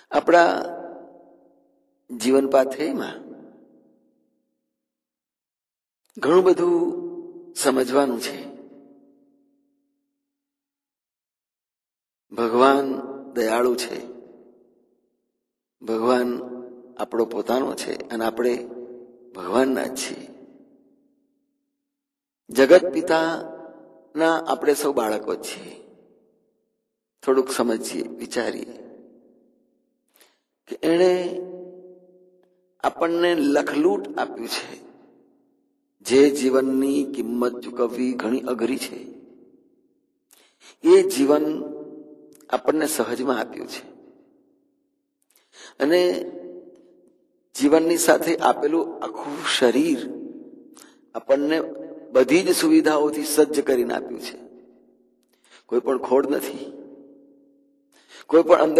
આપણા જીવન પાથેયમાં ઘણું બધું સમજવાનું છે. ભગવાન દયાળુ છે, ભગવાન આપણો પોતાનો છે અને આપણે ભગવાનના જ છીએ. જગત પિતાના આપણે સૌ બાળકો જ છીએ. થોડુંક સમજીએ, વિચારીએ કે એણે આપણને લખલૂટ આપ્યું છે. જે જીવનની કિંમત ચૂકવવી ઘણી અઘરી છે, એ જીવન આપણને સહજમાં આપ્યું છે. અને જીવનની સાથે આપેલું આખું શરીર આપણને બધી જ સુવિધાઓથી સજ્જ કરીને આપ્યું છે. કોઈ પણ ખોડ નથી, કોઈ પણ અંદર